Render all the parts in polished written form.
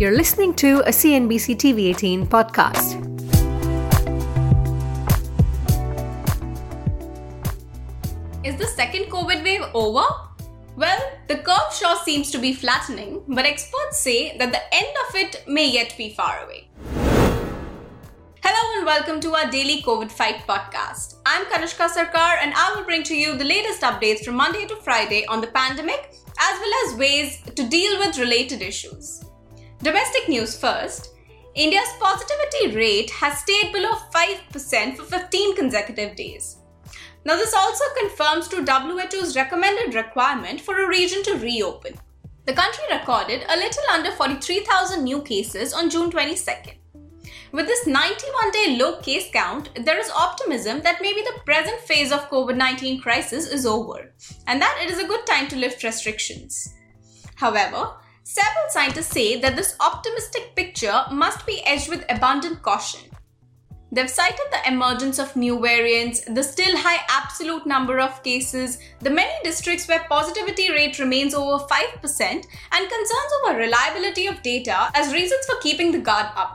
You're listening to a CNBC TV18 podcast. Is the second COVID wave over? Well, the curve sure seems to be flattening, but experts say that the end of it may yet be far away. Hello and welcome to our daily COVID Fight podcast. I'm Kanishka Sarkar and I will bring to you the latest updates from Monday to Friday on the pandemic as well as ways to deal with related issues. Domestic news first. India's positivity rate has stayed below 5% for 15 consecutive days. Now, this also conforms to WHO's recommended requirement for a region to reopen. The country recorded a little under 43,000 new cases on June 22nd. With this 91-day low case count, there is optimism that maybe the present phase of COVID-19 crisis is over and that it is a good time to lift restrictions. However, several scientists say that this optimistic picture must be edged with abundant caution. They've cited the emergence of new variants, the still high absolute number of cases, the many districts where positivity rate remains over 5%, and concerns over reliability of data as reasons for keeping the guard up.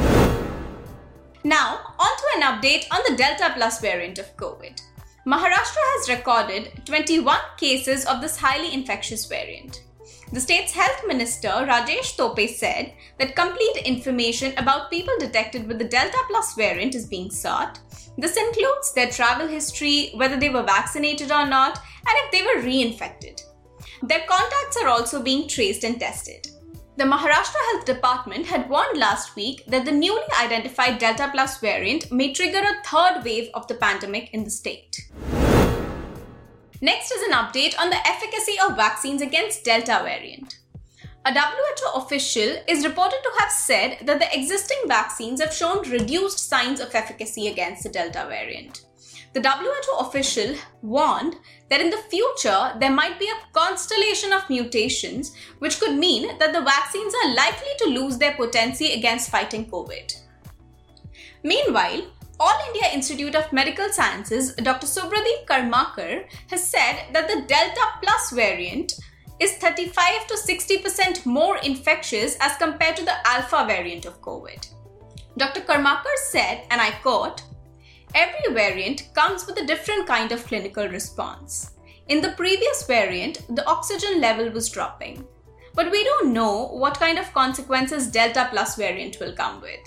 Now, on to an update on the Delta Plus variant of COVID. Maharashtra has recorded 21 cases of this highly infectious variant. The state's health minister, Rajesh Tope, said that complete information about people detected with the Delta Plus variant is being sought. This includes their travel history, whether they were vaccinated or not, and if they were reinfected. Their contacts are also being traced and tested. The Maharashtra Health Department had warned last week that the newly identified Delta Plus variant may trigger a third wave of the pandemic in the state. Next is an update on the efficacy of vaccines against Delta variant. A WHO official is reported to have said that the existing vaccines have shown reduced signs of efficacy against the Delta variant. The WHO official warned that in the future there might be a constellation of mutations which could mean that the vaccines are likely to lose their potency against fighting COVID. Meanwhile, All India Institute of Medical Sciences Dr. Subradeep Karmakar has said that the Delta Plus variant is 35 to 60% more infectious as compared to the Alpha variant of COVID. Dr. Karmakar said, and I quote, "Every variant comes with a different kind of clinical response. In the previous variant, the oxygen level was dropping. But we don't know what kind of consequences Delta Plus variant will come with."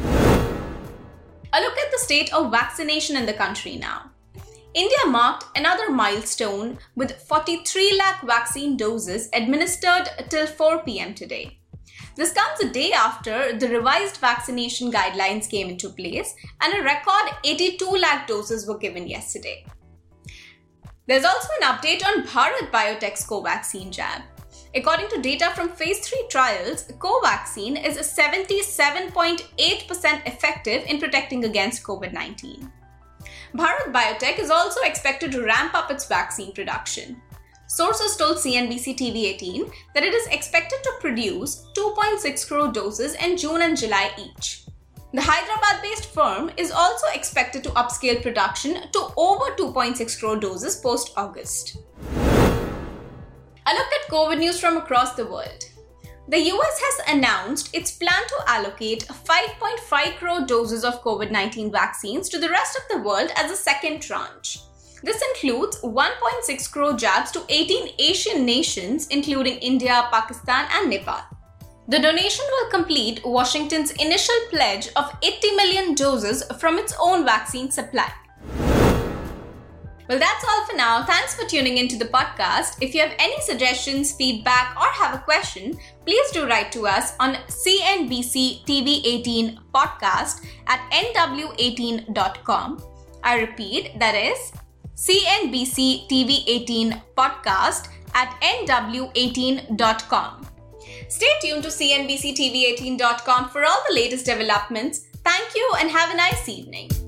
A look at the state of vaccination in the country now. India marked another milestone with 43 lakh vaccine doses administered till 4 p.m. today. This comes a day after the revised vaccination guidelines came into place and a record 82 lakh doses were given yesterday. There's also an update on Bharat Biotech's Covaxin jab. According to data from phase 3 trials, Covaxin is 77.8% effective in protecting against COVID-19. Bharat Biotech is also expected to ramp up its vaccine production. Sources told CNBC TV18 that it is expected to produce 2.6 crore doses in June and July each. The Hyderabad-based firm is also expected to upscale production to over 2.6 crore doses post-August. A look at COVID news from across the world. The US has announced its plan to allocate 5.5 crore doses of COVID-19 vaccines to the rest of the world as a second tranche. This includes 1.6 crore jabs to 18 Asian nations, including India, Pakistan, and Nepal. The donation will complete Washington's initial pledge of 80 million doses from its own vaccine supply. Well, that's all for now. Thanks for tuning into the podcast. If you have any suggestions, feedback, or have a question, please do write to us on CNBC TV18 podcast at nw18.com. I repeat, that is CNBC TV18 podcast at nw18.com. Stay tuned to CNBC TV18.com for all the latest developments. Thank you and have a nice evening.